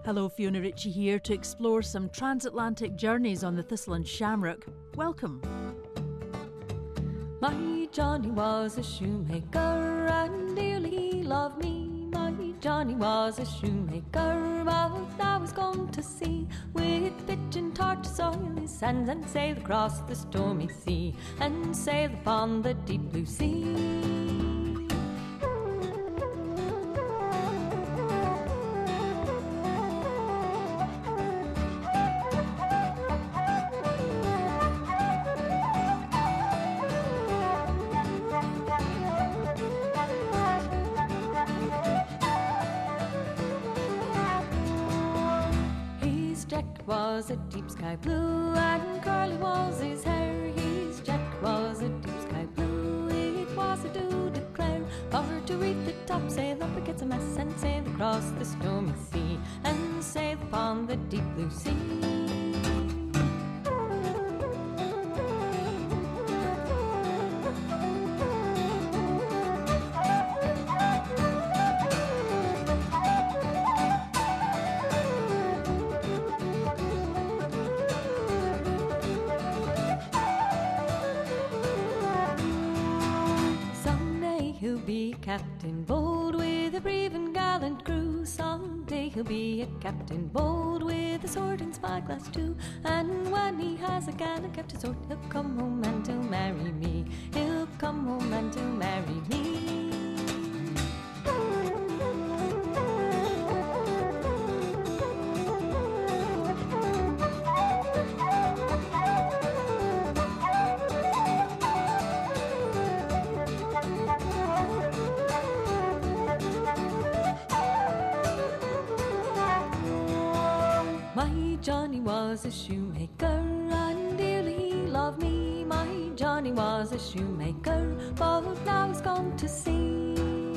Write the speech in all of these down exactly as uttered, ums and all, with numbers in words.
Hello, Fiona Ritchie here to explore some transatlantic journeys on the Thistle and Shamrock. Welcome. My Johnny was a shoemaker and dearly he loved me. My Johnny was a shoemaker, but now he's gone to sea. With pitch and tar to soil his sands and sail across the stormy sea and sail upon the deep blue sea. Was a deep sky blue and curly was his hair. His jacket was a deep sky blue. It was a do declare for to reef the topsail up against a mess and sail across the stormy sea and sail upon the deep blue sea. Captain bold with a brave and gallant crew. Someday he'll be a captain bold with a sword and spyglass too. And when he has a gal and kept his sword, he'll come home and he'll marry me. He'll come home and he'll marry me. Johnny was a shoemaker and dearly he loved me. My Johnny was a shoemaker, but now he's gone to sea.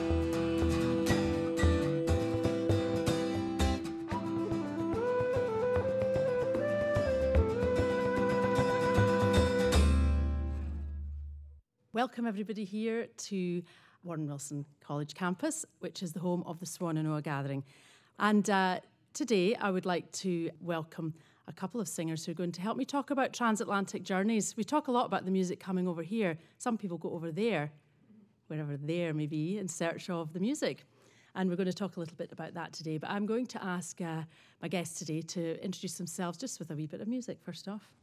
Welcome everybody here to Warren Wilson College campus, which is the home of the Swan and Oa Gathering. And uh, Today, I would like to welcome a couple of singers who are going to help me talk about transatlantic journeys. We talk a lot about the music coming over here. Some people go over there, wherever there may be, in search of the music. And we're going to talk a little bit about that today. But I'm going to ask uh, my guests today to introduce themselves just with a wee bit of music first off.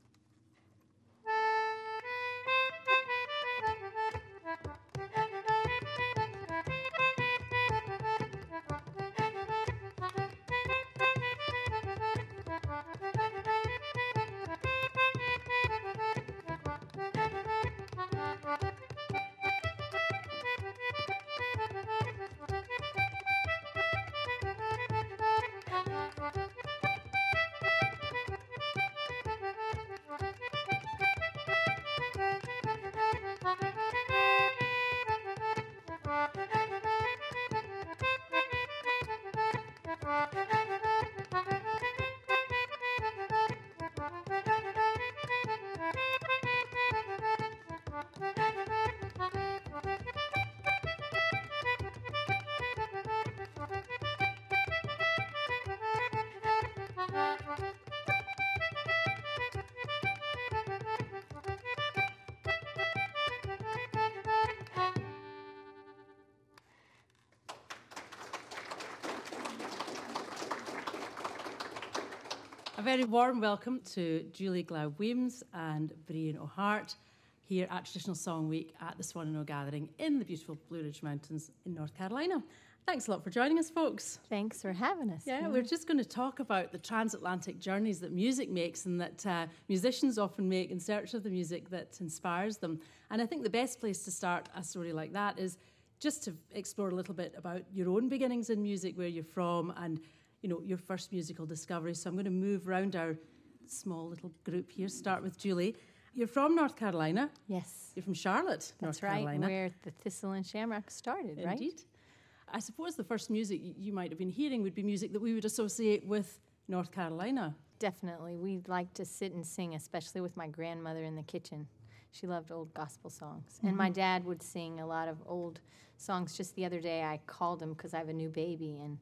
A very warm welcome to Julie Glaude-Weems and Brian O'Hart here at Traditional Song Week at the Swan and Oa Gathering in the beautiful Blue Ridge Mountains in North Carolina. Thanks a lot for joining us, folks. Thanks for having us. Yeah, we're just going to talk about the transatlantic journeys that music makes and that uh, musicians often make in search of the music that inspires them. And I think the best place to start a story like that is just to explore a little bit about your own beginnings in music, where you're from, and you know, your first musical discovery. So I'm going to move around our small little group here. Start with Julie. You're from North Carolina. Yes. You're from Charlotte, That's North right, Carolina. where the Thistle and Shamrock started, Indeed. right? Indeed. I suppose the first music you might have been hearing would be music that we would associate with North Carolina. Definitely. We like to sit and sing, especially with my grandmother in the kitchen. She loved old gospel songs. Mm-hmm. And my dad would sing a lot of old songs. Just the other day, I called him because I have a new baby, and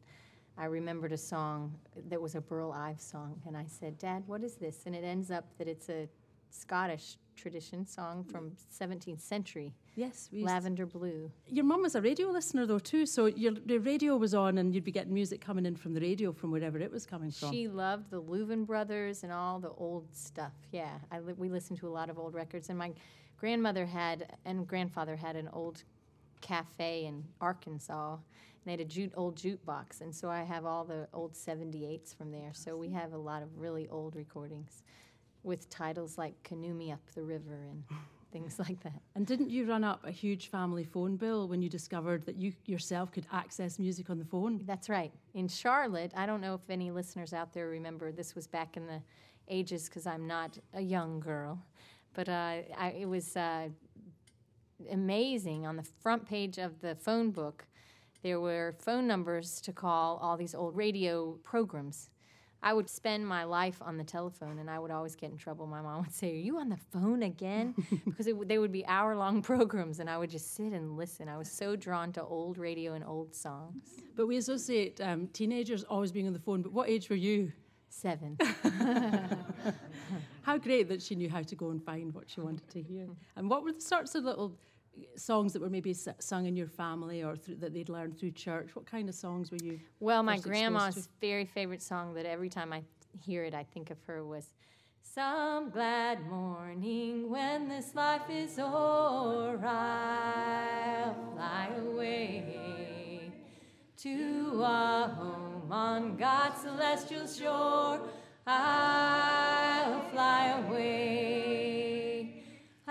I remembered a song that was a Burl Ives song, and I said, Dad, what is this? And it ends up that it's a Scottish tradition song from seventeenth century. Yes, we used Lavender Blue. Your mum was a radio listener, though, too, so your the radio was on and you'd be getting music coming in from the radio from wherever it was coming from. She loved the Louvin Brothers and all the old stuff, yeah. I li- we listened to a lot of old records, and my grandmother had, and grandfather had an old cafe in Arkansas, and they had a jute, old jukebox, and so I have all the old seventy-eights from there, so we have a lot of really old recordings with titles like Canoe Me Up the River and things like that. And didn't you run up a huge family phone bill when you discovered that you yourself could access music on the phone? That's right. In Charlotte, I don't know if any listeners out there remember, this was back in the ages because I'm not a young girl, but uh, I, it was uh, amazing. On the front page of the phone book, there were phone numbers to call all these old radio programs. I would spend my life on the telephone, and I would always get in trouble. My mom would say, are you on the phone again? Because it, they would be hour-long programs, and I would just sit and listen. I was so drawn to old radio and old songs. But we associate um, teenagers always being on the phone, but what age were you? Seven. How great that she knew how to go and find what she wanted to hear. And what were the sorts of little songs that were maybe s- sung in your family or through, that they'd learned through church? What kind of songs were you Well, my first exposed grandma's to? very favorite song that every time I hear it, I think of her was, some glad morning when this life is o'er, I'll fly away to a home on God's celestial shore. I'll fly away.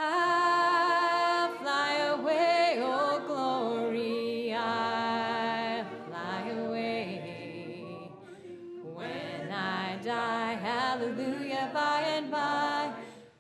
I'll fly away, oh glory. I'll fly away. When I die, hallelujah, by and by,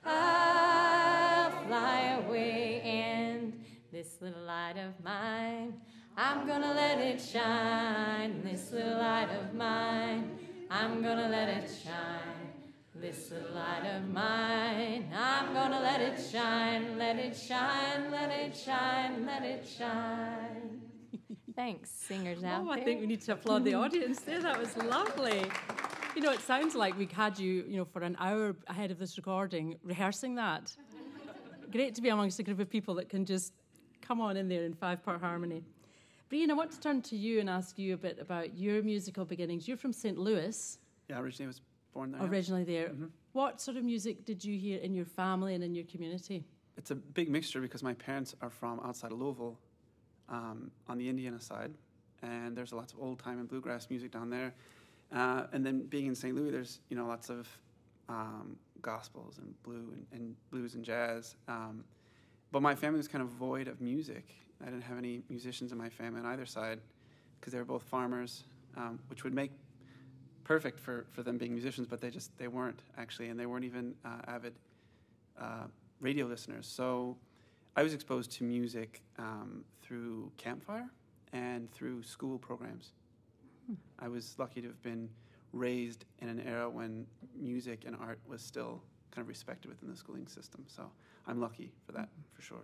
I'll fly away. And this little light of mine, I'm gonna let it shine. This little light of mine, I'm gonna let it shine. This little light of mine, I'm gonna let it shine. Let it shine, let it shine, let it shine. Thanks, singers out Oh, there. I think we need to applaud the audience there. That was lovely. You know, it sounds like we had you, you know, for an hour ahead of this recording, rehearsing that. Great to be amongst a group of people that can just come on in there in five-part harmony. Brian, I want to turn to you and ask you a bit about your musical beginnings. You're from Saint Louis, Yeah, originally I was born there. yeah. originally there. Mhm. What sort of music did you hear in your family and in your community? It's a big mixture because my parents are from outside of Louisville, um, on the Indiana side, and there's lots of old time and bluegrass music down there. Uh, and then being in Saint Louis, there's you know lots of um, gospels and blue and, and blues and jazz. Um, but my family was kind of void of music. I didn't have any musicians in my family on either side because they were both farmers, um, which would make perfect for, for them being musicians, but they just they weren't actually, and they weren't even uh, avid uh, radio listeners. So I was exposed to music um, through Campfire and through school programs. Hmm. I was lucky to have been raised in an era when music and art was still kind of respected within the schooling system. So I'm lucky for that, for sure.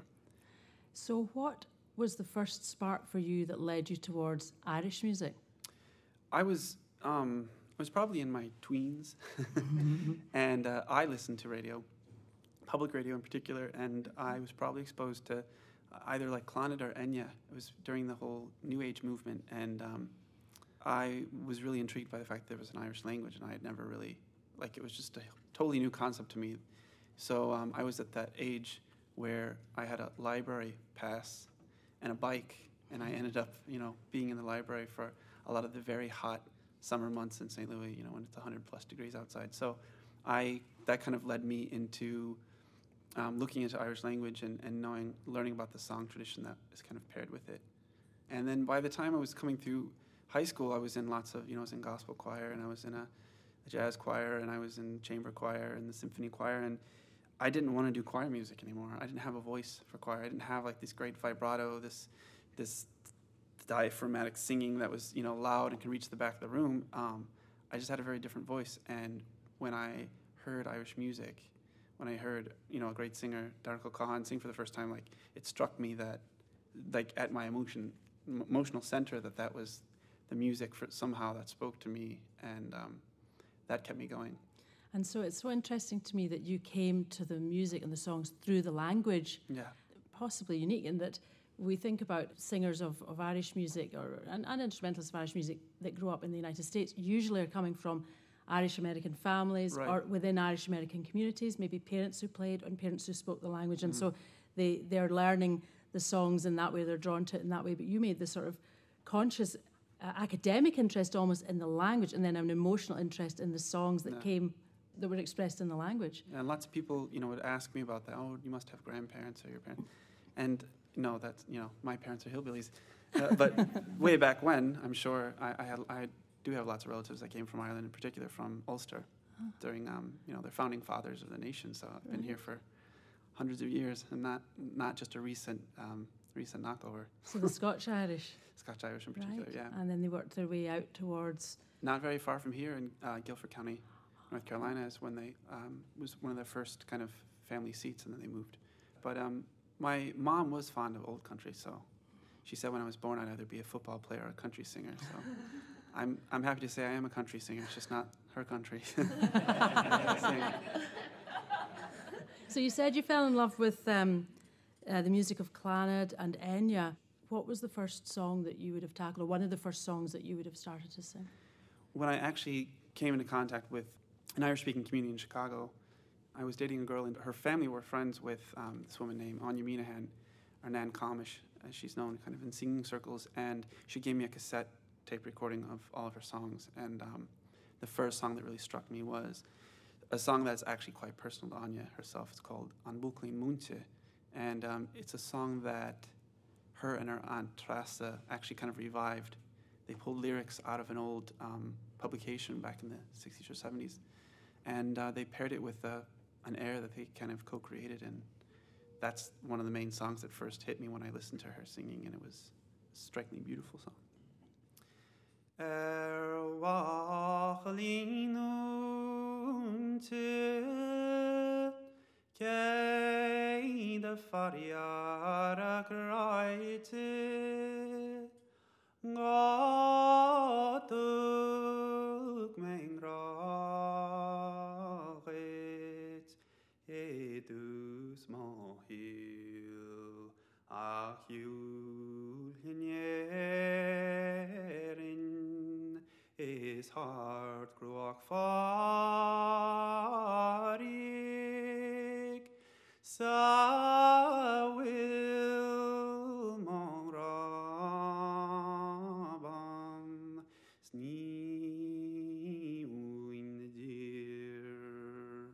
So what was the first spark for you that led you towards Irish music? I was um, I was probably in my tweens, and uh, I listened to radio, public radio in particular, and I was probably exposed to either like Clonard or Enya. It was during the whole New Age movement, and um, I was really intrigued by the fact that there was an Irish language, and I had never really, like, it was just a totally new concept to me. So um, I was at that age where I had a library pass and a bike, and I ended up, you know, being in the library for a lot of the very hot summer months in Saint Louis, you know, when it's one hundred plus degrees outside. So I that kind of led me into um, looking into Irish language and, and knowing, learning about the song tradition that is kind of paired with it. And then by the time I was coming through high school, I was in lots of, you know, I was in gospel choir, and I was in a, a jazz choir, and I was in chamber choir and the symphony choir, and I didn't want to do choir music anymore. I didn't have a voice for choir. I didn't have like this great vibrato, this this diaphragmatic singing that was, you know, loud and could reach the back of the room. Um, I just had a very different voice. And when I heard Irish music, when I heard, you know, a great singer, Darko Kahan, sing for the first time, like, it struck me that, like, at my emotion, m- emotional center, that that was the music for somehow that spoke to me, and um, that kept me going. And so it's so interesting to me that you came to the music and the songs through the language. Yeah. Possibly unique in that we think about singers of, of Irish music or and, and instrumentalists of Irish music that grew up in the United States usually are coming from Irish American families Right. or within Irish American communities, maybe parents who played and parents who spoke the language, and mm-hmm. so they they're learning the songs in that way, they're drawn to it in that way. But you made this sort of conscious uh, academic interest almost in the language, and then an emotional interest in the songs that yeah. came that were expressed in the language. And lots of people, you know, would ask me about that. Oh, you must have grandparents or your parents. And no, that's, you know, my parents are hillbillies. Uh, but way back when, I'm sure I, I had I do have lots of relatives that came from Ireland, in particular from Ulster, oh. during um, you know, the founding fathers of the nation. So I've right. been here for hundreds of years, and not not just a recent um, recent knockover. So the Scotch Irish. Scotch Irish in particular, right. yeah. And then they worked their way out towards. Not very far from here in uh, Guilford County, North Carolina, is when they um, was one of their first kind of family seats, and then they moved. But um, my mom was fond of old country, so she said when I was born I'd either be a football player or a country singer. So I'm I'm happy to say I am a country singer. It's just not her country. So you said you fell in love with um, uh, the music of Clannad and Enya. What was the first song that you would have tackled, or one of the first songs that you would have started to sing? When I actually came into contact with an Irish-speaking community in Chicago, I was dating a girl, and her family were friends with um, this woman named Anya Minahan, or Nan Comish, as she's known kind of in singing circles, and she gave me a cassette tape recording of all of her songs, and um, the first song that really struck me was a song that's actually quite personal to Anya herself. It's called An Bucklín Múinte, and um, it's a song that her and her aunt Trasa actually kind of revived. They pulled lyrics out of an old um, publication back in the sixties or seventies, and uh, they paired it with uh, an air that they kind of co-created, and that's one of the main songs that first hit me when I listened to her singing, and it was a strikingly beautiful song. Er Bucklín Múinte, kei de fariara graite, Gatuk mein grachet, edus mohil, ach Julianerin, is hart gruach farig, sa will mon raban, sni uin dear.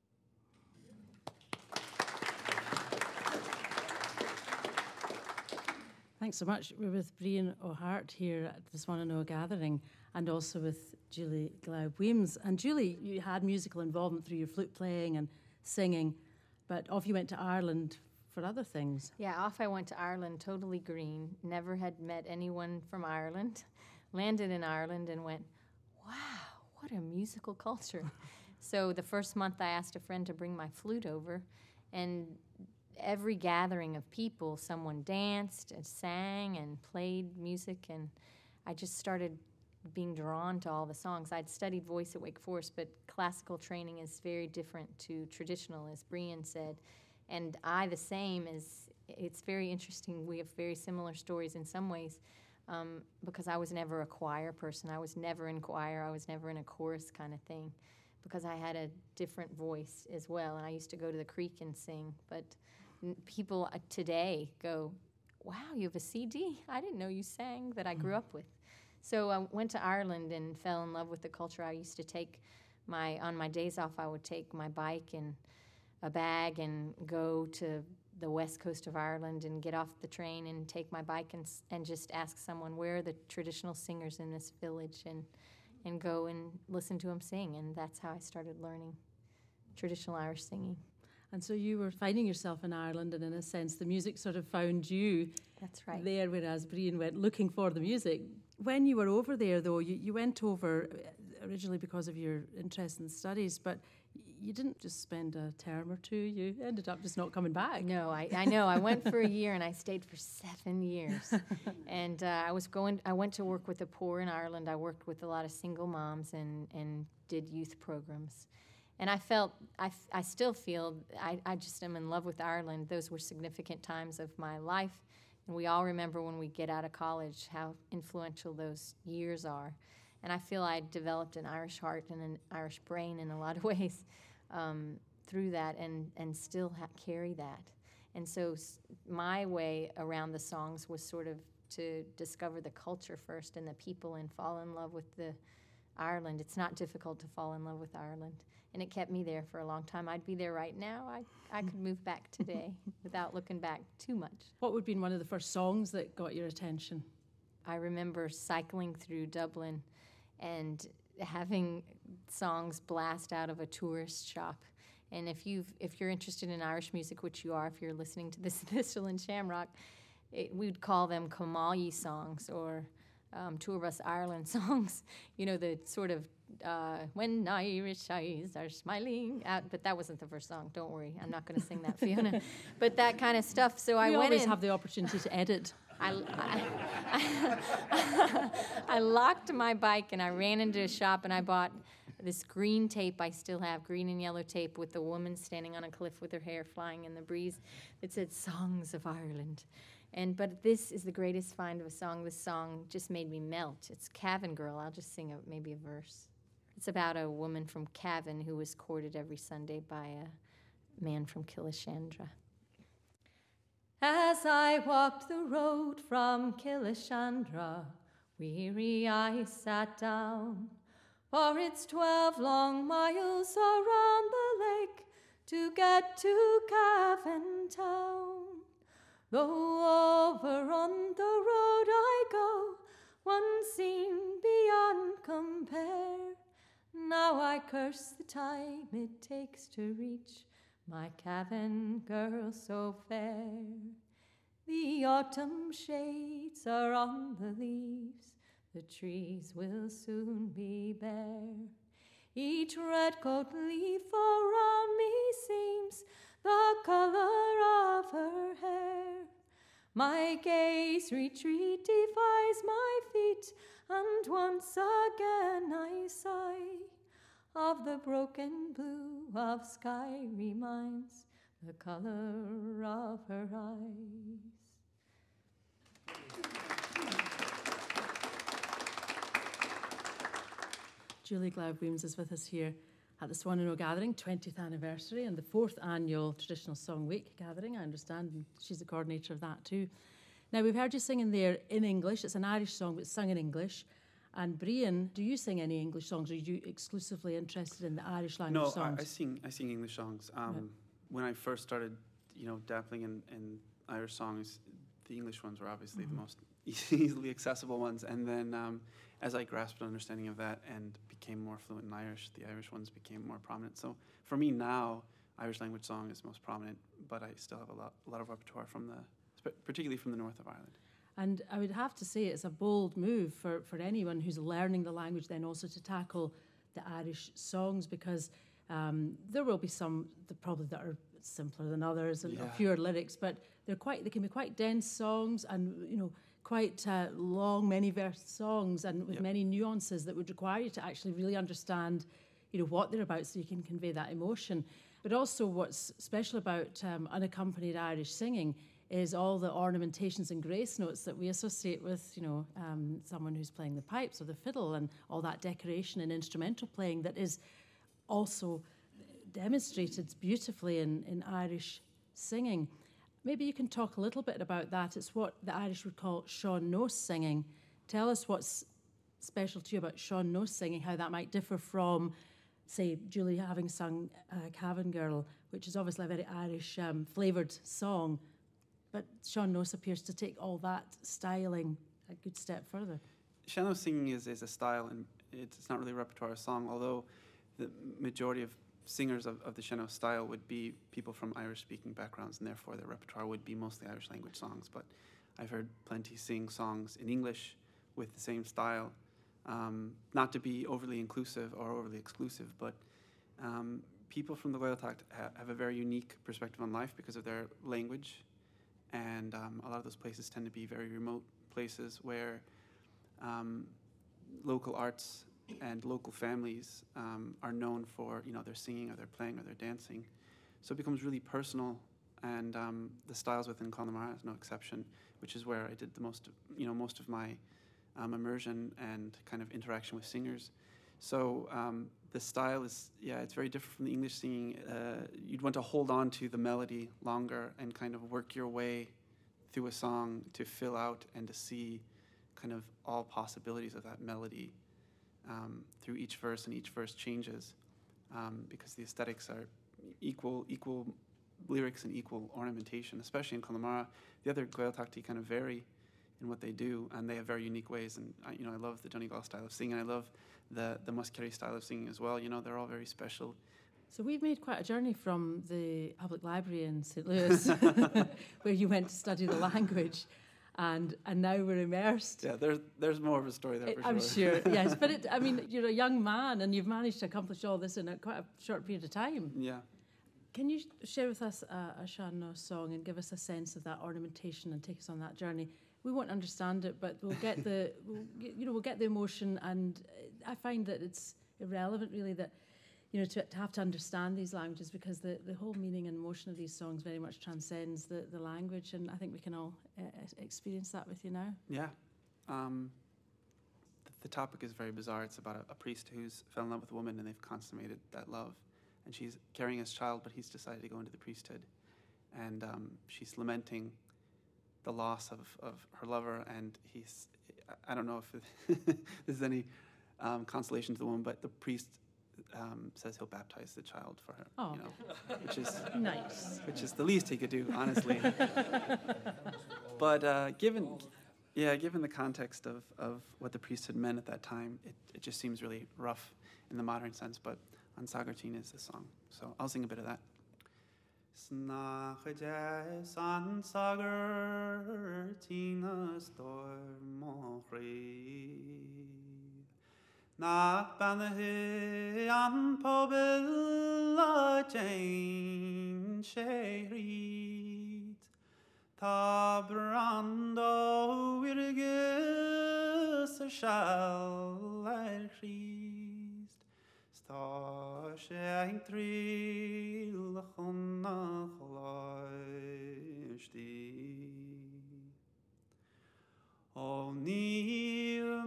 Thanks so much. We're with Brian O'Hart here at the Swan and Oa Gathering, and also with Julie Glaub-Weems. And Julie, you had musical involvement through your flute playing and singing, but off you went to Ireland for other things. Yeah, off I went to Ireland, totally green. Never had met anyone from Ireland. Landed in Ireland and went, wow, what a musical culture. So the first month I asked a friend to bring my flute over, and every gathering of people, someone danced and sang and played music, and I just started being drawn to all the songs. I'd studied voice at Wake Forest, but classical training is very different to traditional, as Brian said. And I, the same, is it's very interesting. We have very similar stories in some ways, um, because I was never a choir person. I was never in choir. I was never in a chorus kind of thing, because I had a different voice as well. And I used to go to the creek and sing. But n- people uh, today go, wow, you have a C D? I didn't know you sang that I grew up with. So I went to Ireland and fell in love with the culture. I used to take my, on my days off, I would take my bike and a bag and go to the west coast of Ireland and get off the train and take my bike and and just ask someone, where are the traditional singers in this village, and and go and listen to them sing. And that's how I started learning traditional Irish singing. And so you were finding yourself in Ireland, and in a sense the music sort of found you. That's right. There, whereas Brian went looking for the music. When you were over there, though, you, you went over originally because of your interest in studies, but you didn't just spend a term or two. You ended up just not coming back. No, I, I know. I went for a year and I stayed for seven years. and uh, I was going. I went to work with the poor in Ireland. I worked with a lot of single moms and, and did youth programs. And I felt, I, f- I still feel, I, I just am in love with Ireland. Those were significant times of my life. And we all remember when we get out of college how influential those years are. And I feel I developed an Irish heart and an Irish brain in a lot of ways um, through that, and, and still ha- carry that. And so s- my way around the songs was sort of to discover the culture first and the people and fall in love with the Ireland. It's not difficult to fall in love with Ireland. And it kept me there for a long time. I'd be there right now. I, I could move back today without looking back too much. What would have been one of the first songs that got your attention? I remember cycling through Dublin and having songs blast out of a tourist shop. And if you've if you're interested in Irish music, which you are if you're listening to this Thistle and Shamrock, it, we'd call them Comallie songs or um, Tour Bus Ireland songs. You know, the sort of uh, when Irish eyes are smiling out. But that wasn't the first song. Don't worry, I'm not going to sing that, Fiona. But that kind of stuff. So I you went always in. have the opportunity to edit. I, I, I, I locked my bike and I ran into a shop and I bought this green tape I still have, green and yellow tape with a woman standing on a cliff with her hair flying in the breeze that said Songs of Ireland. And but this is the greatest find of a song. This song just made me melt. It's Cavan Girl. I'll just sing a, maybe a verse. It's about a woman from Cavan who was courted every Sunday by a man from Killashandra. As I walked the road from Killashandra, weary I sat down, for it's twelve long miles around the lake to get to Cavan town. Though over on the road I go, one scene beyond compare. Now I curse the time it takes to reach my Cavan girl so fair. The autumn shades are on the leaves, the trees will soon be bare. Each redcoat leaf around me seems the color of her hair. My gaze retreat defies my feet, and once again I sigh. Of the broken blue of sky reminds the color of her eyes. Julie Glaub-Weems is with us here at the Swan and O Gathering, twentieth anniversary, and the fourth annual Traditional Song Week gathering, I understand, and she's the coordinator of that too. Now, we've heard you singing there in English. It's an Irish song, but it's sung in English. And Brian, do you sing any English songs, or are you exclusively interested in the Irish language no, songs? No, I, I sing I sing English songs. Um, right. When I first started, you know, dabbling in, in Irish songs, the English ones were obviously mm-hmm. the most easily accessible ones. And then um, as I grasped an understanding of that and became more fluent in Irish, the Irish ones became more prominent. So for me now, Irish language song is most prominent, but I still have a lot, a lot of repertoire from the, particularly from the north of Ireland. And I would have to say it's a bold move for, for anyone who's learning the language then also to tackle the Irish songs, because um, there will be some that probably that are simpler than others and yeah. fewer lyrics, but they're quite they can be quite dense songs and, you know, quite uh, long, many verse songs and with yep. many nuances that would require you to actually really understand, you know, what they're about so you can convey that emotion. But also what's special about um, unaccompanied Irish singing is all the ornamentations and grace notes that we associate with, you know, um, someone who's playing the pipes or the fiddle, and all that decoration and instrumental playing that is also demonstrated beautifully in, in Irish singing. Maybe you can talk a little bit about that. It's what the Irish would call Sean Nós singing. Tell us what's special to you about Sean Nós singing, how that might differ from, say, Julie having sung uh, Cavan Girl, which is obviously a very Irish um, flavoured song. But Sean Nós appears to take all that styling a good step further. Sean Nós singing is, is a style, and it's, it's not really a repertoire song, although the majority of singers of, of the Sean Nós style would be people from Irish-speaking backgrounds, and therefore their repertoire would be mostly Irish language songs. But I've heard plenty sing songs in English with the same style, Um, not to be overly inclusive or overly exclusive, but um, people from the Gaeltacht ha- have a very unique perspective on life because of their language, and um, a lot of those places tend to be very remote places where um, local arts and local families um, are known for, you know, their singing or their playing or their dancing. So it becomes really personal, and um, the styles within Connemara is no exception, which is where I did the most, you know, most of my um, immersion and kind of interaction with singers. So um, the style is, yeah, it's very different from the English singing. Uh, you'd want to hold on to the melody longer and kind of work your way through a song to fill out and to see kind of all possibilities of that melody um, through each verse, and each verse changes um, because the aesthetics are equal, equal lyrics and equal ornamentation, especially in Connemara. The other Gaeltachti kind of vary in what they do, and they have very unique ways. And I, you know, I love the Donegal style of singing. I love the the Muskerry style of singing as well. You know, they're all very special. So we've made quite a journey from the public library in Saint Louis, where you went to study the language, and and now we're immersed. Yeah, there's there's more of a story there. It, for I'm sure. sure, yes. But it, I mean, you're a young man, and you've managed to accomplish all this in a quite a short period of time. Yeah. Can you share with us a, a Sean-Nós song and give us a sense of that ornamentation and take us on that journey? We won't understand it, but we'll get the, we'll get, you know, we'll get the emotion. And I find that it's irrelevant, really, that you know to, to have to understand these languages, because the, the whole meaning and emotion of these songs very much transcends the, the language. And I think we can all uh, experience that with you now. Yeah. Um, the, the topic is very bizarre. It's about a, a priest who's fell in love with a woman, and they've consummated that love. And she's carrying his child, but he's decided to go into the priesthood. And um, she's lamenting the loss of, of her lover, and he's, I don't know if it this is any um, consolation to the woman, but the priest um, says he'll baptize the child for her. Oh. You know, which is Nice. which is the least he could do, honestly. But uh, given, yeah, given the context of, of what the priesthood meant at that time, it, it just seems really rough in the modern sense. But An Sagartín is the song, so I'll sing a bit of that. Snachajas an Sagartín storm Nach bannahe an pobl a Jane Sherrit Ta brando wirgus a shall er Christ Sta shank trill chunna chloishti O níl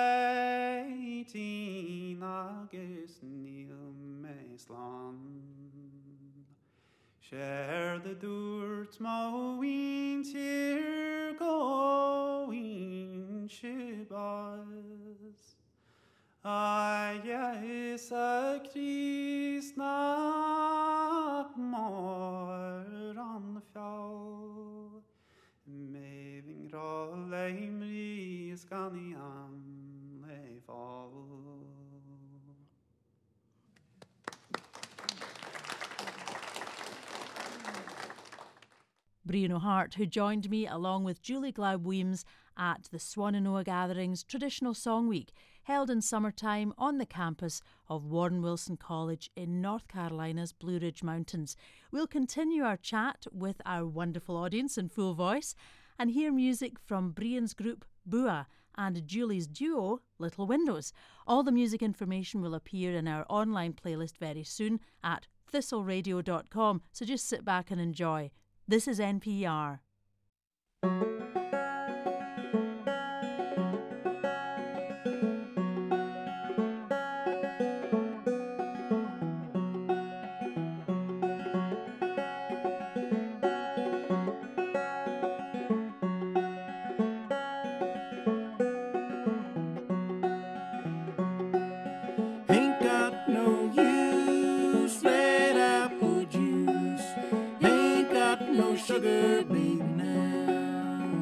meitín agus níl meislan Share the dúirt má vín tír going shibas Ai is a Christ nach mór an the fjall Maving ra leimri is gani an le fall. Brian O'Hart, who joined me along with Julie Glaub-Weems at the Swan and Oa Gatherings Traditional Song Week, held in summertime on the campus of Warren Wilson College in North Carolina's Blue Ridge Mountains. We'll continue our chat with our wonderful audience in full voice and hear music from Brian's group Bua and Julie's duo Little Windows. All the music information will appear in our online playlist very soon at thistle radio dot com, so just sit back and enjoy. This is N P R. Sugar baby now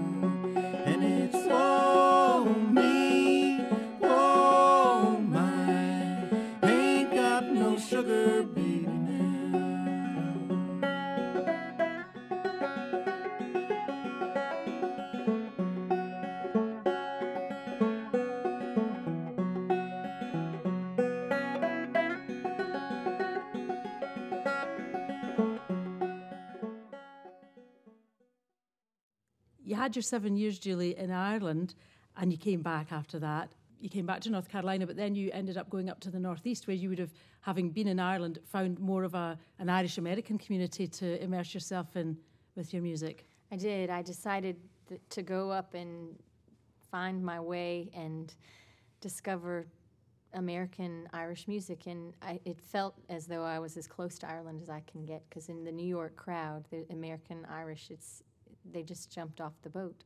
you had your seven years, Julie, in Ireland, and you came back after that. You came back to North Carolina, but then you ended up going up to the Northeast, where you would have, having been in Ireland, found more of a an Irish-American community to immerse yourself in with your music. I did. I decided th- to go up and find my way and discover American Irish music, and I, it felt as though I was as close to Ireland as I can get, because in the New York crowd, the American Irish, it's they just jumped off the boat.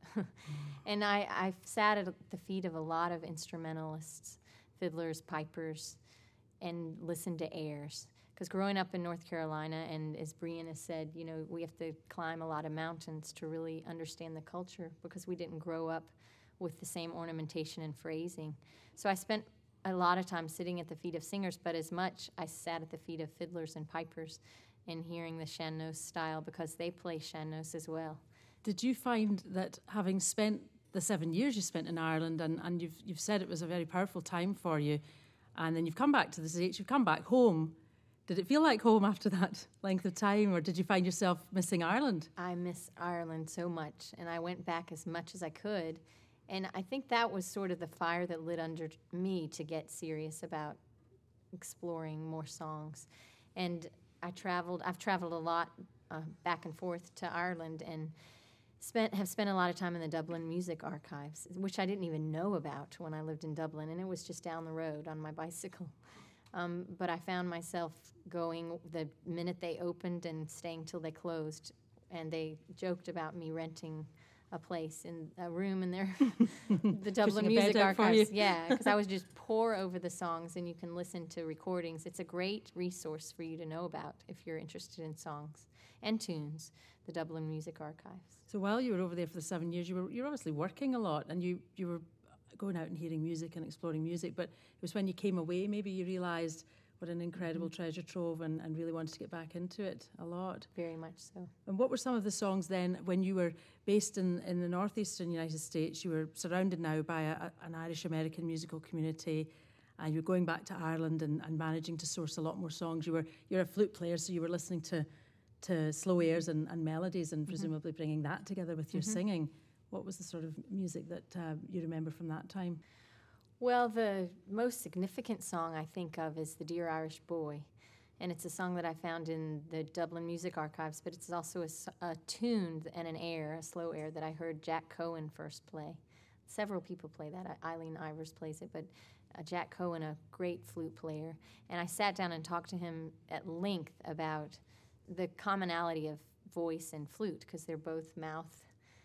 And I, I sat at the feet of a lot of instrumentalists, fiddlers, pipers, and listened to airs. Because growing up in North Carolina, and as Brian has said, you know, we have to climb a lot of mountains to really understand the culture, because we didn't grow up with the same ornamentation and phrasing. So I spent a lot of time sitting at the feet of singers, but as much I sat at the feet of fiddlers and pipers and hearing the sean-nós style, because they play sean-nós as well. Did you find that, having spent the seven years you spent in Ireland, and, and you've you've said it was a very powerful time for you, and then you've come back to the States, you've come back home, did it feel like home after that length of time, or did you find yourself missing Ireland? I miss Ireland so much, and I went back as much as I could. And I think that was sort of the fire that lit under me to get serious about exploring more songs. And I traveled, I've traveled a lot uh, back and forth to Ireland, and spent have spent a lot of time in the Dublin Music Archives, which I didn't even know about when I lived in Dublin, and it was just down the road on my bicycle. Um, but I found myself going the minute they opened and staying till they closed, and they joked about me renting a place in a room in their the Dublin Music Archives. Yeah, because I was just pour over the songs, and you can listen to recordings. It's a great resource for you to know about if you're interested in songs and tunes, the Dublin Music Archives. So while you were over there for the seven years, you were you were obviously working a lot, and you, you were going out and hearing music and exploring music, but it was when you came away maybe you realised what an incredible mm-hmm. treasure trove, and, and really wanted to get back into it a lot. Very much so. And what were some of the songs then, when you were based in, in the northeastern United States, you were surrounded now by a, a, an Irish-American musical community, and you were going back to Ireland and, and managing to source a lot more songs. You were, you're a flute player, so you were listening to, to slow airs and, and melodies, and mm-hmm. presumably bringing that together with your mm-hmm. singing. What was the sort of music that uh, you remember from that time? Well, the most significant song I think of is The Dear Irish Boy, and it's a song that I found in the Dublin Music Archives, but it's also a, a tune and an air, a slow air, that I heard Jack Cohen first play. Several people play that. Eileen Ivers plays it, but uh, Jack Cohen, a great flute player, and I sat down and talked to him at length about the commonality of voice and flute, because they're both mouth.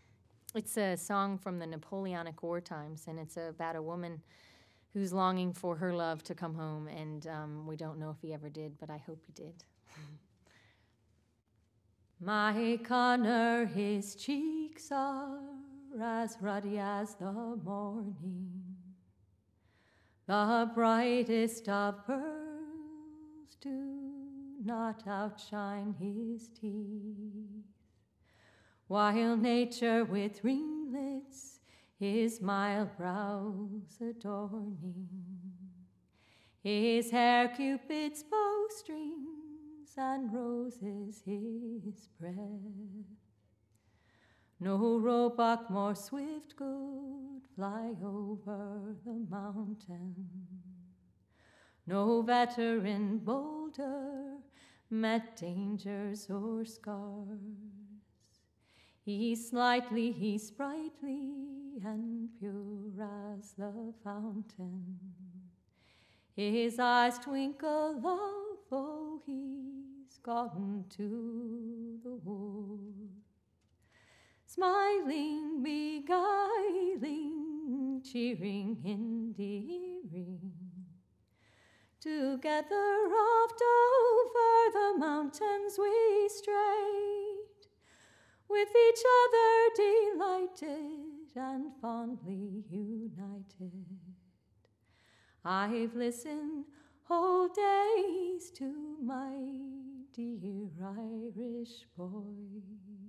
It's a song from the Napoleonic War times, and it's about a woman who's longing for her love to come home, and um, we don't know if he ever did, but I hope he did. My Connor, his cheeks are as ruddy as the morning, the brightest of pearls do not outshine his teeth, while nature with ringlets his mild brows adorning, his hair Cupid's bowstrings and roses his breath. No roebuck more swift could fly over the mountain, no veteran bolder met dangers or scars. He's slightly, he's sprightly, and pure as the fountain. His eyes twinkle love, oh, he's gotten to the wood. Smiling, beguiling, cheering, endearing, together oft over the mountains we strayed, with each other delighted and fondly united. I've listened whole days to my dear Irish boy.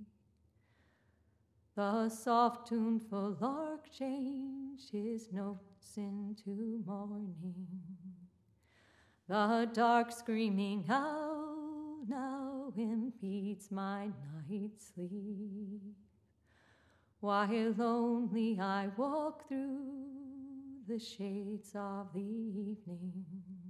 The soft tuneful lark changed his notes into morning. The dark screaming owl now impedes my night's sleep. while lonely I walk through the shades of the evening.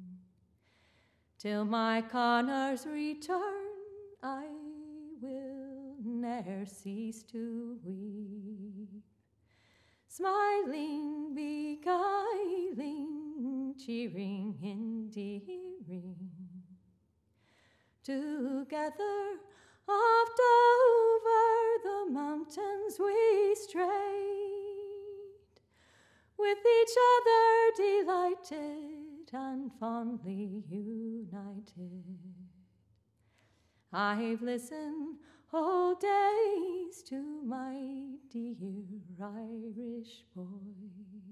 Till my Connors return, I will ne'er cease to weep. Smiling, beguiling, cheering, endearing, together oft over the mountains we strayed, with each other delighted and fondly united. I've listened whole days to my dear Irish boy.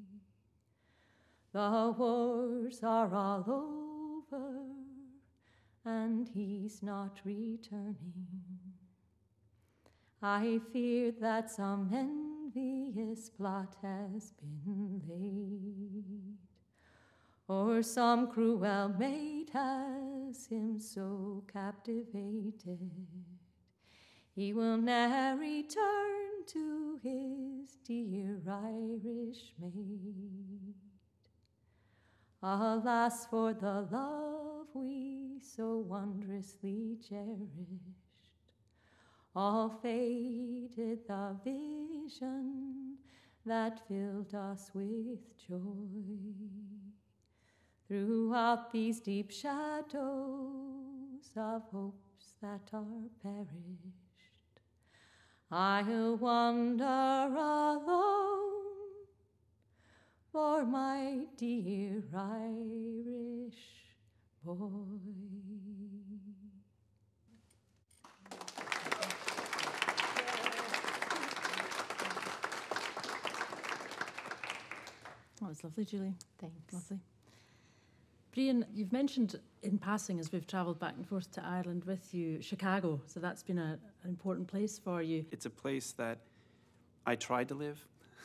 The wars are all over, and he's not returning. I fear that some envious plot has been laid, or some cruel maid has him so captivated, he will ne'er return to his dear Irish maid. Alas for the love we so wondrously cherished, all faded the vision that filled us with joy. Throughout these deep shadows of hopes that are perished, I'll wander alone for my dear Irish boy. That was lovely, Julie. Thanks. Lovely. Brian, you've mentioned in passing as we've travelled back and forth to Ireland with you, Chicago. So that's been a, an important place for you. It's a place that I tried to live.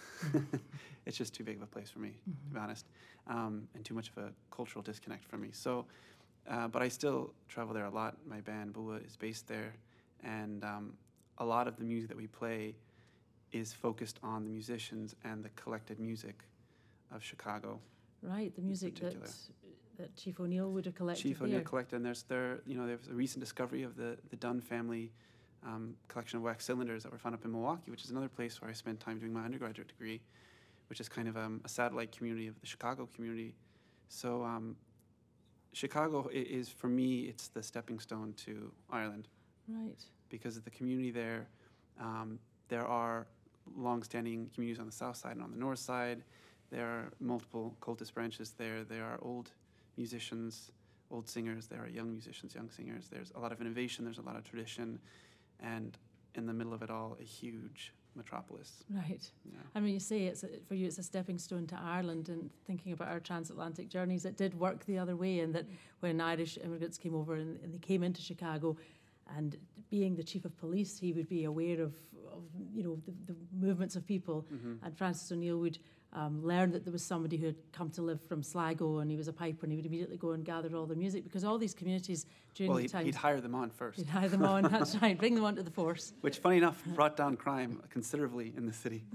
It's just too big of a place for me, mm-hmm. to be honest, um, and too much of a cultural disconnect from me. So, uh, but I still travel there a lot. My band, Bua, is based there, and um, a lot of the music that we play is focused on the musicians and the collected music of Chicago. Right, the music that that Chief O'Neill would have collected. Chief there. O'Neill collected, and there's there, you know, there's a recent discovery of the the Dunn family um, collection of wax cylinders that were found up in Milwaukee, which is another place where I spent time doing my undergraduate degree, which is kind of um, a satellite community of the Chicago community. So um, Chicago i- is, for me, it's the stepping stone to Ireland. Right. Because of the community there, um, there are long-standing communities on the south side and on the north side. There are multiple cultist branches there. There are old musicians, old singers. There are young musicians, young singers. There's a lot of innovation. There's a lot of tradition. And in the middle of it all, a huge metropolis. Right. Yeah. And when you say it's a, for you, it's a stepping stone to Ireland, and thinking about our transatlantic journeys, it did work the other way, and that when Irish immigrants came over and, and they came into Chicago, and being the chief of police, he would be aware of, of you know, the, the movements of people. Mm-hmm. And Francis O'Neill would um, learn that there was somebody who had come to live from Sligo, and he was a piper, and he would immediately go and gather all their music, because all these communities during Well, the he'd, time... he'd hire them on first. He'd hire them on, that's right, bring them onto the force. Which, funny enough, brought down crime considerably in the city.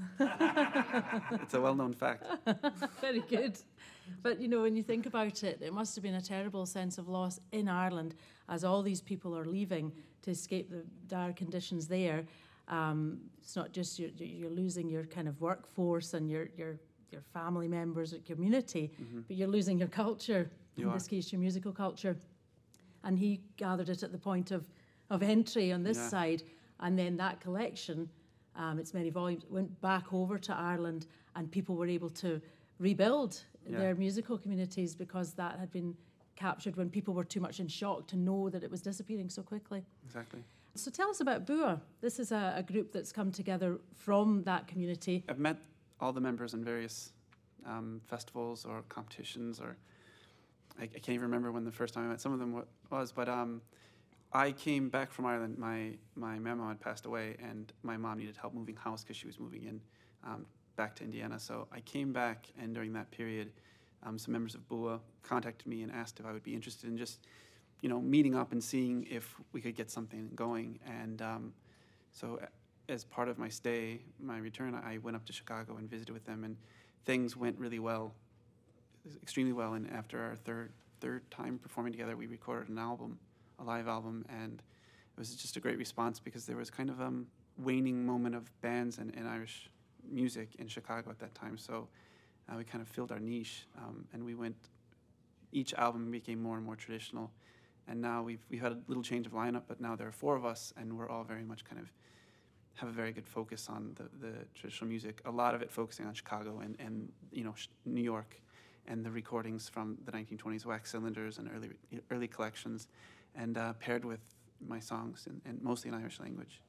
It's a well-known fact. Very good. But, you know, when you think about it, it must have been a terrible sense of loss in Ireland as all these people are leaving to escape the dire conditions there. Um, it's not just you're, you're losing your kind of workforce and your your, your family members, your community, mm-hmm. but you're losing your culture, you in are. this case, your musical culture. And he gathered it at the point of, of entry on this yeah. side, and then that collection, um, its many volumes, went back over to Ireland, and people were able to rebuild yeah. their musical communities, because that had been captured when people were too much in shock to know that it was disappearing so quickly. Exactly. So tell us about Bua. This is a, a group that's come together from that community. I've met all the members in various um, festivals or competitions, or I, I can't even remember when the first time I met some of them wa- was, but um, I came back from Ireland. My my mama had passed away, and my mom needed help moving house because she was moving in um, back to Indiana. So I came back, and during that period, um, some members of Bua contacted me and asked if I would be interested in just, you know, meeting up and seeing if we could get something going. And um, so as part of my stay, my return, I went up to Chicago and visited with them, and things went really well, extremely well. And after our third third time performing together, we recorded an album, a live album, and it was just a great response because there was kind of a um, waning moment of bands and, and Irish music in Chicago at that time. So uh, we kind of filled our niche, um, and we went, each album became more and more traditional. And now we've, we've had a little change of lineup, but now there are four of us, and we're all very much kind of have a very good focus on the, the traditional music, a lot of it focusing on Chicago and, and you know, New York, and the recordings from the nineteen twenties wax cylinders and early early collections, and uh, paired with my songs, and, and mostly in Irish language.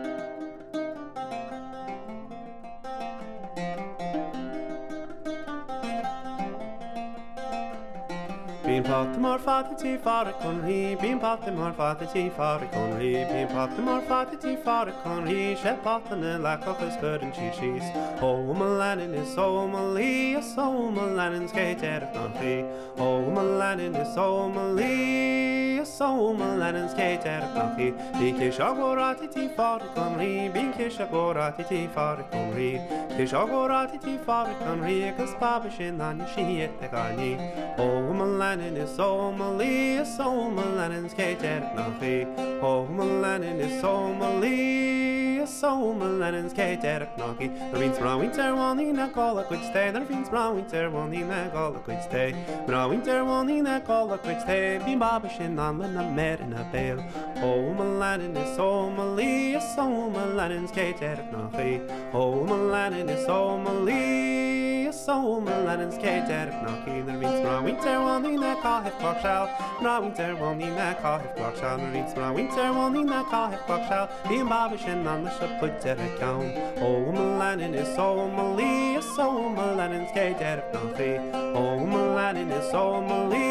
Been pot the more fatty tea for a conry, been pot the more fatty tea for a conry, been pot the more fatty tea for a conry, shep pot and a lack of his bird and cheese cheese. Oh, Malanin is so Mali, a so Malanin's gate out of country. Oh, Malanin is so Mali, a so Malanin's gate out of country. Be Kishagorati tea for a conry, be Kishagorati tea for a conry, Kishagorati tea for a conry, cause Babishin on your she at the garni. Oh, Malanin is so Mali, is so Malanin's gate at Knocky. Oh, Malanin is so Mali, is so Malanin's gate at Knocky. There means brown winter one in a call a quick stay. There means brown winter one in a call a quick stay. Brown winter one in a call a quick stay. Be Babishin on a mare in a bale. Oh, Malanin is so Mali, is so Malanin's gate at Knocky. Oh, Malanin is so Mali, so Malanin's gate at Knocky. There means brown winter one in a call half clock shall. Brown winter one in a call half clock shall. There means brown winter one in a call half clock shall. Being Babishin on the ship put at account. Oh, Malanin is so Mali, so Malanin's gate at Knocky. Oh, Malanin is so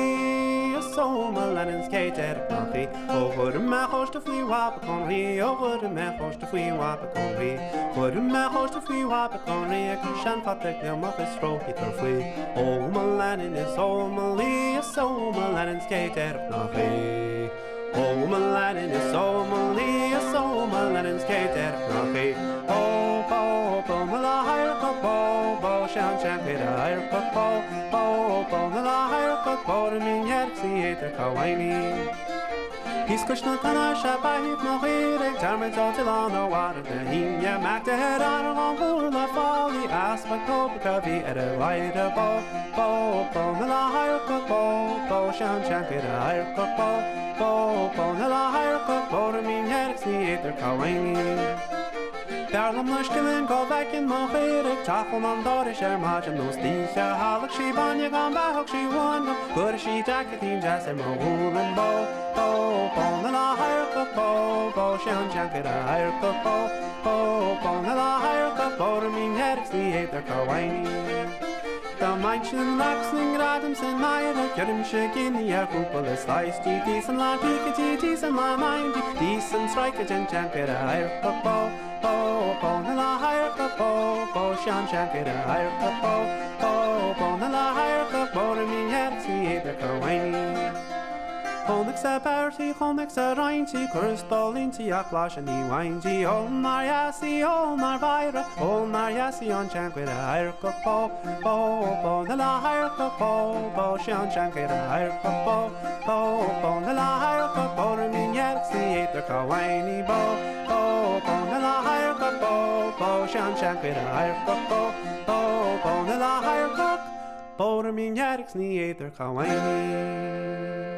Mali, so Malanin's gate at Knocky. Oh, what a man host of we wap a conry. Oh, what a man host of we wap a conry. What a man host of we wap a conry. A cushion fat the glam of his throat he can flee. Oh, Malanin is so Mali, so Malanin's gate at Knocky. Oh, Malanin is so Mali, so Malanin's gate at Knocky. Oh, bo, bo, mala higher cup, bo, bo, shan, shan, get a higher cup, bo, bo, bo, mala higher cup, bo, to mean yet, see it, the kawaii. He's Krishna Kana Shabahit Mohirek, Jarmit Otilon, the water, the him, ya mac the head on a long pool, the folly, ask my Kopavi at a light a bo, bo, bo, mala higher cup, bo, bo, shan, shan, get a higher cup, bo, bo, bo, mala higher cup, bo, to mean yet, see it, the kawaii. Darlam Nushkilin go back in Mohirek, Chapel on Dorish, Margin, no Stisha, Halak, she banya gone back, she won, good she jacket in Jazz and Mohul and Bo, Bo, Bo, Nala higher cup, Bo, Bo, Shan Jacket, a higher cup, Bo, Bo, Bo, Nala higher cup, Bo, to mean headaches, the eight, the Kawaii. The Mansion Laxing Radams and Naira, Kerim Shakin, the Yakupal, Slice, G, decent la Pika, decent la ninety, decent strike, a gen jacket, a higher cup, Bo, Bo, Bo, Nala higher cup, Bo, Bo, Shan Jacket, a higher cup, Bo, Bo, Bo, Nala higher cup, Bo, to mean headaches, the eight, the Kawaii. Honix a party, honix a reinty, crystal into Yaklash and the windy, all Mariasi, all Marvira, all Mariasi on Jank with a higher cup, bo, bo, bo, the la higher cup, bo, bo, she on Jank with a higher cup, bo, bo, bo, the la higher cup, bo, to mean yet, the eight, the kawaii, bo, bo, bo, the la higher cup, bo, bo, she on Jank with a higher cup, bo, bo, bo, the la higher cup, bo, to mean yet, the eight, the kawaii.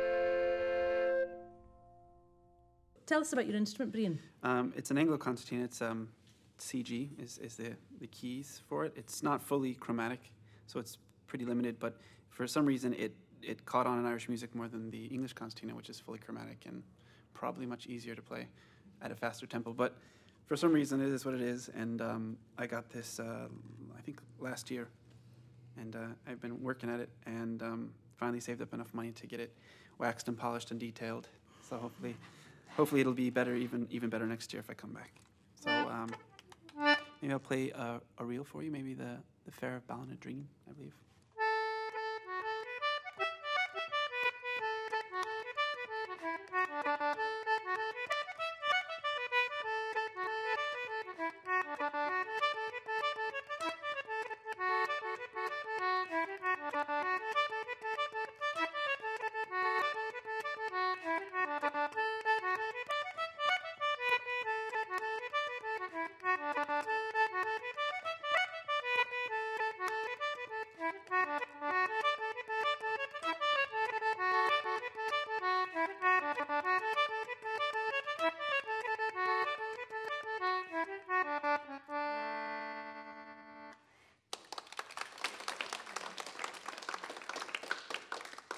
Tell us about your instrument, Brian. Um, it's an Anglo-concertina. It's um, C G is, is the, the keys for it. It's not fully chromatic, so it's pretty limited, but for some reason it, it caught on in Irish music more than the English concertina, which is fully chromatic and probably much easier to play at a faster tempo. But for some reason it is what it is, and um, I got this, uh, I think, last year, and uh, I've been working at it, and um, finally saved up enough money to get it waxed and polished and detailed, so hopefully... Hopefully it'll be better, even even better next year if I come back. So um, maybe I'll play uh, a reel for you, maybe the, the Fair of Ballinadreen, I believe.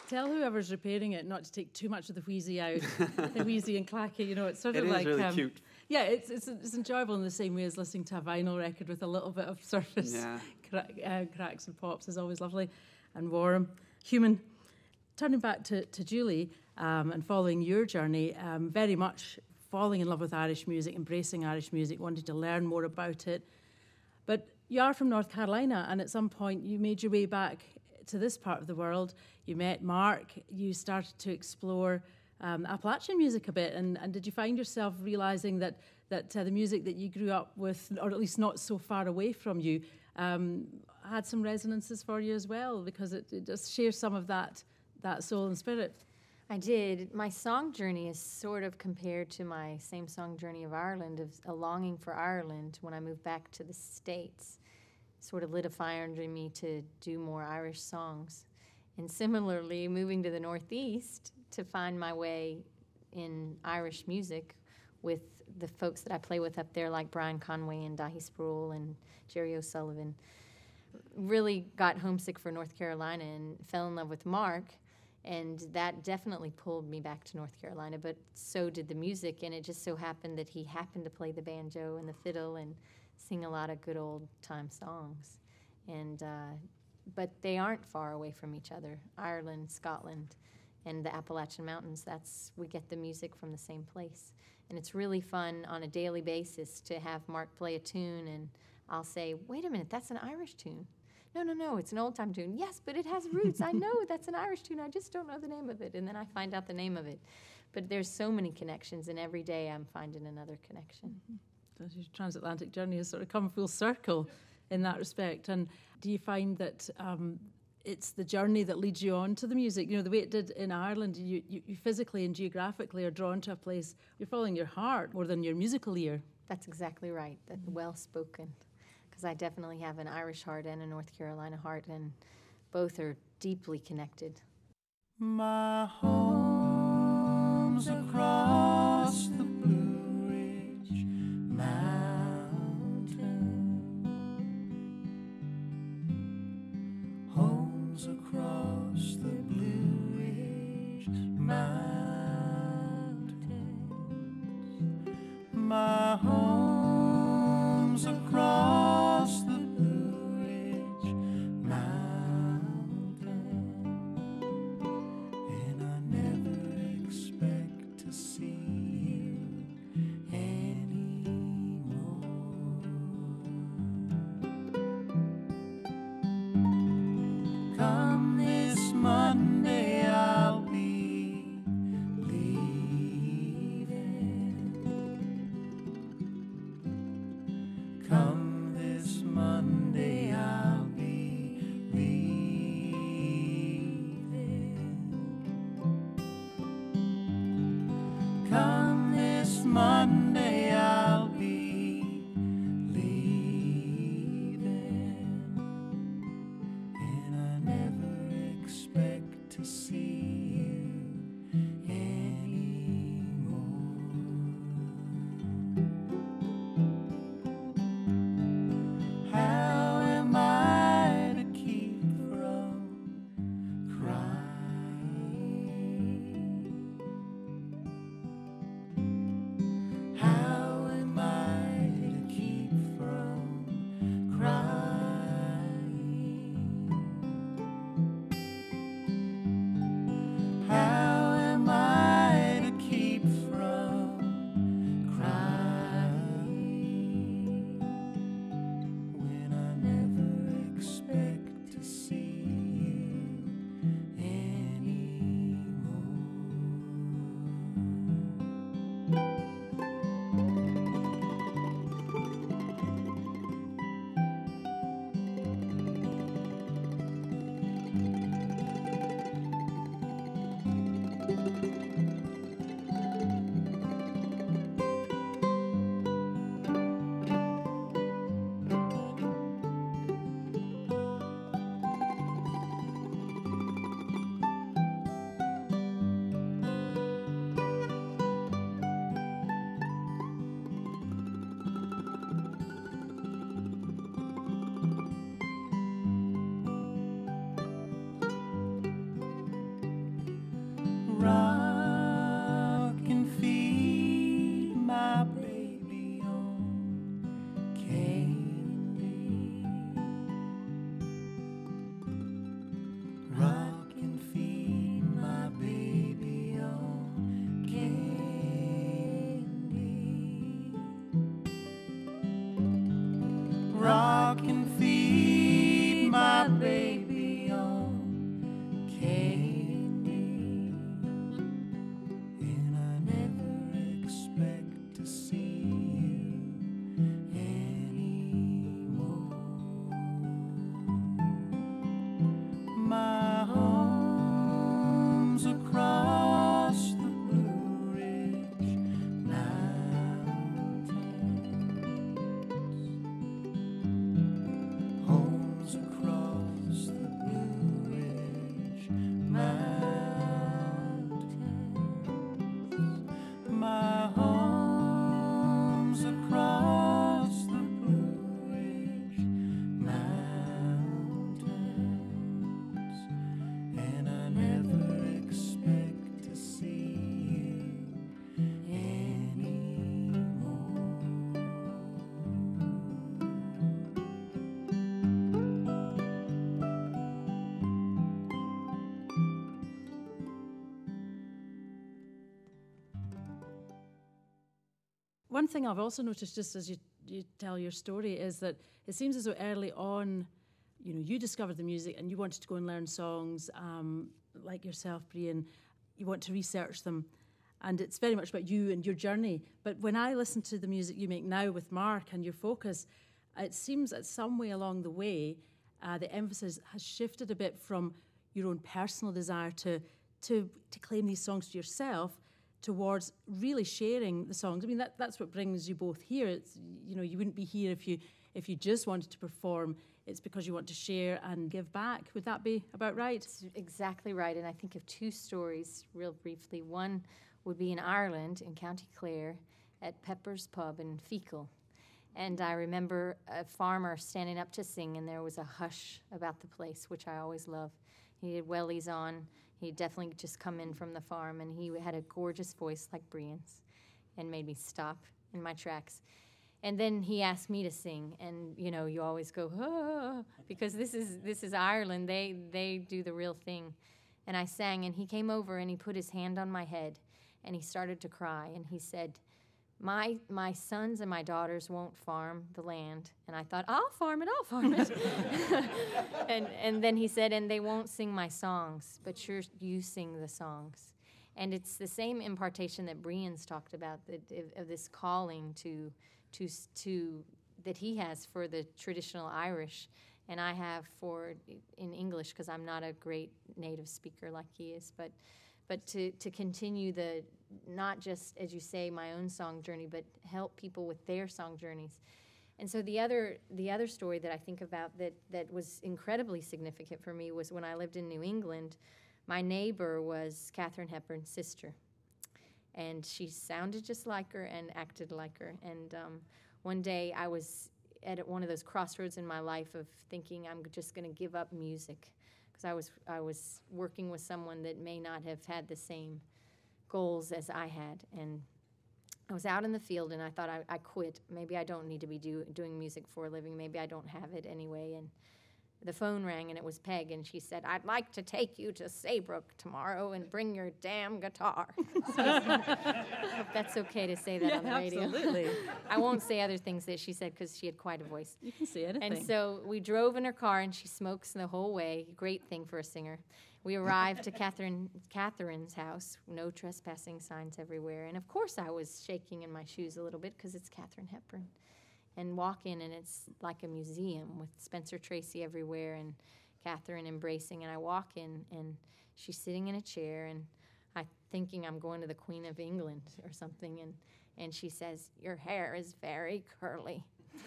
Tell whoever's repairing it not to take too much of the wheezy out. The wheezy and clacky, you know, it's sort It of is like... really um, cute. Yeah, it's, it's it's enjoyable in the same way as listening to a vinyl record with a little bit of surface Yeah. cra- uh, cracks and pops is always lovely and warm, human. Turning back to, to Julie um, and following your journey, um, very much falling in love with Irish music, embracing Irish music, wanting to learn more about it. But you are from North Carolina, and at some point you made your way back to this part of the world. You met Mark, you started to explore um, Appalachian music a bit, and, and did you find yourself realising that, that uh, the music that you grew up with, or at least not so far away from you, um, had some resonances for you as well, because it, it does share some of that, that soul and spirit? I did. My song journey is sort of compared to my same song journey of Ireland, of a longing for Ireland when I moved back to the States. Sort of lit a fire under me to do more Irish songs. And similarly, moving to the Northeast to find my way in Irish music with the folks that I play with up there, like Brian Conway and Dahi Sproul and Jerry O'Sullivan. Really got homesick for North Carolina and fell in love with Mark, and that definitely pulled me back to North Carolina, but so did the music, and it just so happened that he happened to play the banjo and the fiddle and sing a lot of good old-time songs. And uh, but they aren't far away from each other. Ireland, Scotland, and the Appalachian Mountains, that's, we get the music from the same place. And it's really fun on a daily basis to have Mark play a tune, and I'll say, wait a minute, that's an Irish tune. No, no, no, it's an old-time tune. Yes, but it has roots. I know that's an Irish tune. I just don't know the name of it. And then I find out the name of it. But there's so many connections, and every day I'm finding another connection. Mm-hmm. Your transatlantic journey has sort of come full circle in that respect. And do you find that um, it's the journey that leads you on to the music? You know, the way it did in Ireland, you, you, you physically and geographically are drawn to a place. You're following your heart more than your musical ear. That's exactly right. That's well spoken. Because I definitely have an Irish heart and a North Carolina heart, and both are deeply connected. My home's across the Blue Ridge Mountain. Home's across the Blue Ridge Mountains. My home's across the Blue Ridge Mountains. And I never expect to see you anymore. Come this Monday, I'll be leaving. Come this Monday, I'll be leaving. Come this Monday, I'll be leaving. And I never expect to see you anymore. How am I to keep from crying? How am I to keep from crying? How am I to keep from crying when I never expect to see you anymore? Homes across the Blue Ridge Mountains. Homes across the Blue Ridge Mountains. My home's across the Blue Ridge Mountains, and I never expect to see you anymore. One thing I've also noticed, just as you, you tell your story, is that it seems as though early on, you know, you discovered the music and you wanted to go and learn songs, um, like yourself, Brian. You want to research them, and it's very much about you and your journey. But when I listen to the music you make now with Mark and your focus, it seems that some way along the way, uh, the emphasis has shifted a bit from your own personal desire to to to claim these songs to yourself, towards really sharing the songs. I mean, that, that's what brings you both here. It's, you know, you wouldn't be here if you if you just wanted to perform. It's because you want to share and give back. Would that be about right? It's exactly right. And I think of two stories real briefly. One would be in Ireland, in County Clare, at Pepper's Pub in Feakle. And I remember a farmer standing up to sing, and there was a hush about the place, which I always love. He had wellies on. He'd definitely just come in from the farm, and he had a gorgeous voice like Brian's and made me stop in my tracks. And then he asked me to sing, and, you know, you always go, ah, because this is this is Ireland. They, they do the real thing. And I sang, and he came over, and he put his hand on my head, and he started to cry, and he said, My my sons and my daughters won't farm the land. And I thought, I'll farm it, I'll farm it. and and then he said, and they won't sing my songs, but you're, you sing the songs. And it's the same impartation that Brian's talked about, that, of, of this calling to, to, to that he has for the traditional Irish, and I have for in English, because I'm not a great native speaker like he is, but but to, to continue the, not just, as you say, my own song journey, but help people with their song journeys. And so the other the other story that I think about that, that was incredibly significant for me was when I lived in New England. My neighbor was Katharine Hepburn's sister. And she sounded just like her and acted like her. And um, one day I was at one of those crossroads in my life of thinking I'm just going to give up music, because I was I was working with someone that may not have had the same goals as I had. And I was out in the field, and I thought I, I quit. Maybe I don't need to be do, doing music for a living. Maybe I don't have it anyway. And the phone rang, and it was Peg, and she said, I'd like to take you to Saybrook tomorrow and bring your damn guitar. So I hope that's okay to say that Yeah, on the radio. absolutely. I won't say other things that she said, because she had quite a voice. You can say anything. And so we drove in her car, and she smokes the whole way. Great thing for a singer. We arrived to Catherine, Catherine's house. No trespassing signs everywhere. And, of course, I was shaking in my shoes a little bit, because it's Katharine Hepburn. And walk in, and it's like a museum with Spencer Tracy everywhere and Katharine embracing. And I walk in, and she's sitting in a chair, and I'm thinking I'm going to the Queen of England or something. And, and she says, your hair is very curly.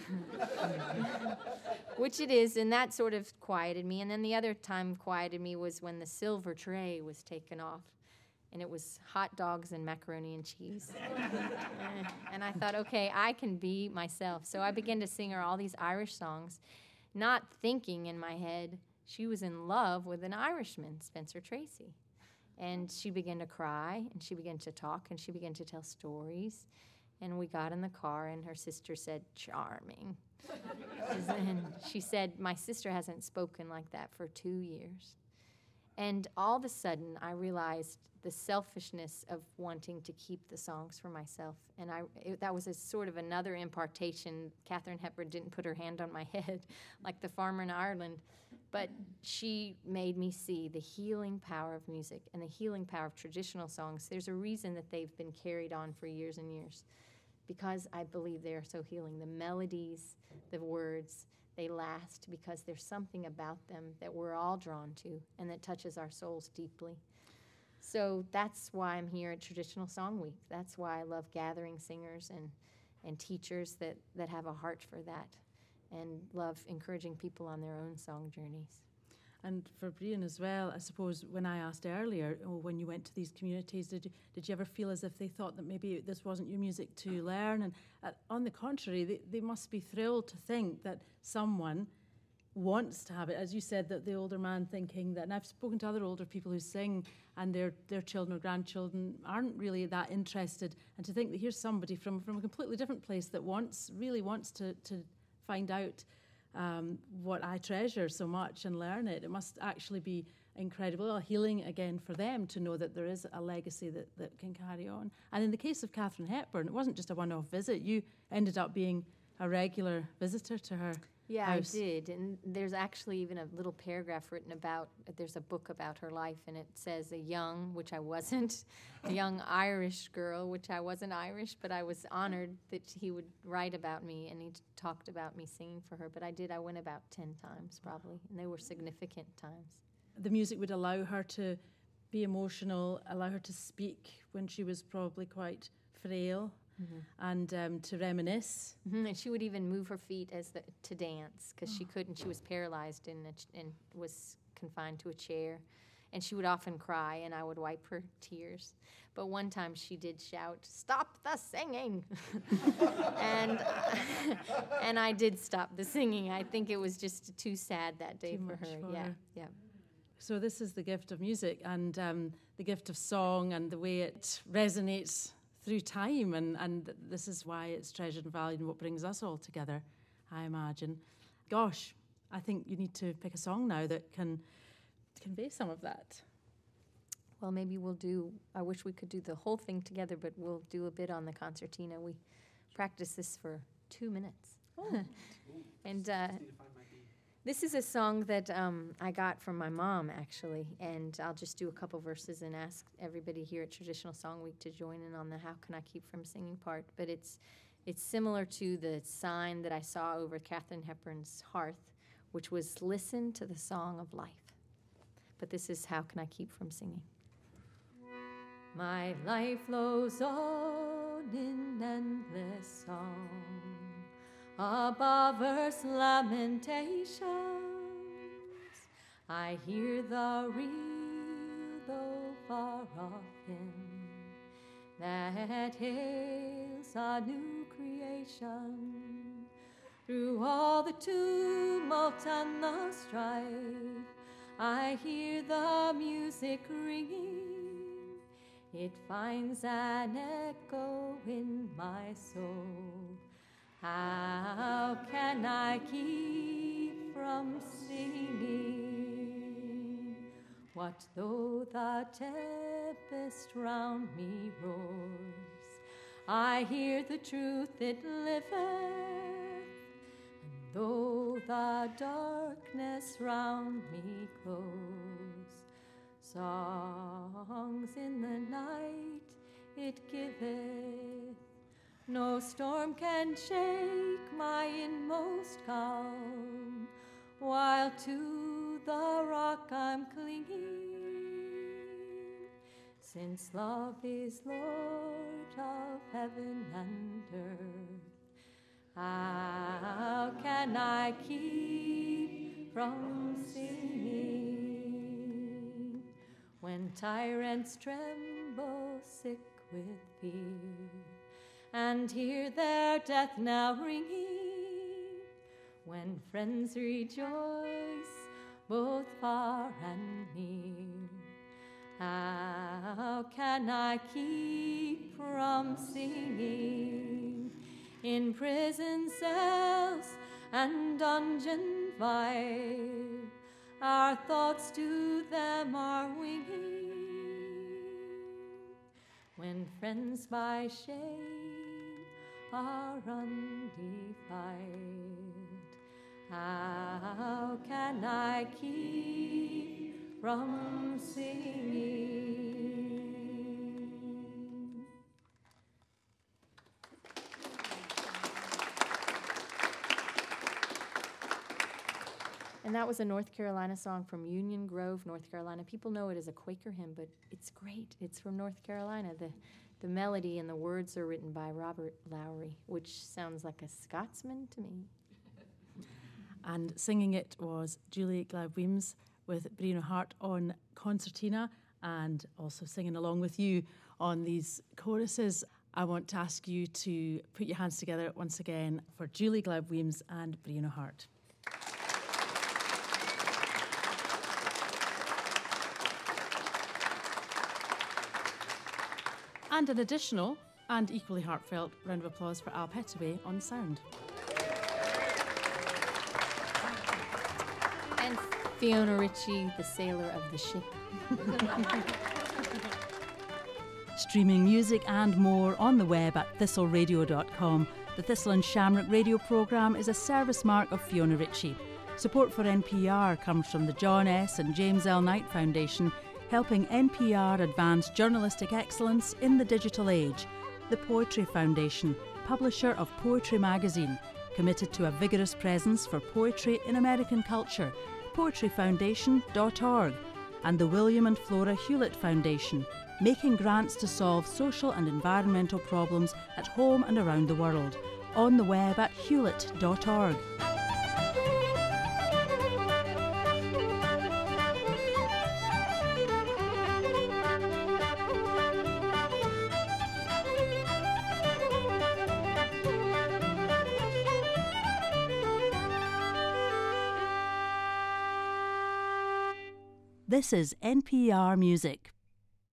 Which it is, and that sort of quieted me. And then the other time quieted me was when the silver tray was taken off, and it was hot dogs and macaroni and cheese. And I thought, okay, I can be myself. So I began to sing her all these Irish songs, not thinking in my head she was in love with an Irishman, Spencer Tracy. And she began to cry, and she began to talk, and she began to tell stories. And we got in the car, and her sister said, charming. And she said, my sister hasn't spoken like that for two years. And all of a sudden, I realized the selfishness of wanting to keep the songs for myself. And I it, that was a sort of another impartation. Katharine Hepburn didn't put her hand on my head like the farmer in Ireland, but she made me see the healing power of music and the healing power of traditional songs. There's a reason that they've been carried on for years and years, because I believe they are so healing. The melodies, the words, they last because there's something about them that we're all drawn to and that touches our souls deeply. So that's why I'm here at Traditional Song Week. That's why I love gathering singers and, and teachers that, that have a heart for that and love encouraging people on their own song journeys. And for Brian as well, I suppose when I asked earlier, oh, when you went to these communities, did you, did you ever feel as if they thought that maybe this wasn't your music to learn? And uh, on the contrary, they, they must be thrilled to think that someone wants to have it. As you said, that the older man thinking that, and I've spoken to other older people who sing and their, their children or grandchildren aren't really that interested. And to think that here's somebody from, from a completely different place that wants, really wants to, to find out Um, what I treasure so much and learn it. It must actually be incredible, a healing again for them to know that there is a legacy that, that can carry on. And in the case of Katharine Hepburn, it wasn't just a one-off visit. You ended up being a regular visitor to her Yeah, house. I did. And there's actually even a little paragraph written about, there's a book about her life, and it says a young, which I wasn't, a young Irish girl, which I wasn't Irish, but I was honored that he would write about me, and he talked about me singing for her. But I did, I went about ten times probably, and they were significant times. The music would allow her to be emotional, allow her to speak when she was probably quite frail. Mm-hmm. And um, to reminisce. Mm-hmm. And she would even move her feet as the, to dance because oh. she couldn't. She was paralyzed and, ch- and was confined to a chair. And she would often cry, and I would wipe her tears. But one time she did shout, "Stop the singing!" and uh, and I did stop the singing. I think it was just too sad that day too for her. For yeah, her. yeah. So this is the gift of music and um, the gift of song and the way it resonates through time, and, and this is why it's treasured and valued and what brings us all together, I imagine. Gosh, I think you need to pick a song now that can convey some of that. Well, maybe we'll do, I wish we could do the whole thing together, but we'll do a bit on the concertina. We practiced this for two minutes. Oh. and uh, this is a song that um, I got from my mom, actually, and I'll just do a couple verses and ask everybody here at Traditional Song Week to join in on the How Can I Keep From Singing part. But it's it's similar to the sign that I saw over Katharine Hepburn's hearth, which was listen to the song of life. But this is How Can I Keep From Singing. My life flows on in endless song, above earth's lamentations. I hear the real, though far off hymn that hails a new creation. Through all the tumult and the strife, I hear the music ringing. It finds an echo in my soul. How can I keep from singing? What though the tempest round me roars? I hear the truth, it liveth. And though the darkness round me close, songs in the night it giveth. No storm can shake my inmost calm, while to the rock I'm clinging. Since love is Lord of heaven and earth, how can I keep from singing? When tyrants tremble sick with fear, and hear their death now ringing, when friends rejoice both far and near, how can I keep from singing? In prison cells and dungeon vile, our thoughts to them are winging. When friends by shame are undefiled, how can I keep from singing? And that was a North Carolina song from Union Grove, North Carolina. People know it as a Quaker hymn, but it's great. It's from North Carolina. The the melody and the words are written by Robert Lowry, which sounds like a Scotsman to me. And singing it was Julie Glaub-Weems with Brino Hart on concertina, and also singing along with you on these choruses. I want to ask you to put your hands together once again for Julie Glaub-Weems and Brino Hart. And an additional and equally heartfelt round of applause for Al Petaway on sound. And Fiona Ritchie, the sailor of the ship. Streaming music and more on the web at thistle radio dot com. The Thistle and Shamrock radio programme is a service mark of Fiona Ritchie. Support for N P R comes from the John S. and James L. Knight Foundation, helping N P R advance journalistic excellence in the digital age. The Poetry Foundation, publisher of Poetry magazine, committed to a vigorous presence for poetry in American culture, poetry foundation dot org. And the William and Flora Hewlett Foundation, making grants to solve social and environmental problems at home and around the world. On the web at hewlett dot org. This is N P R Music.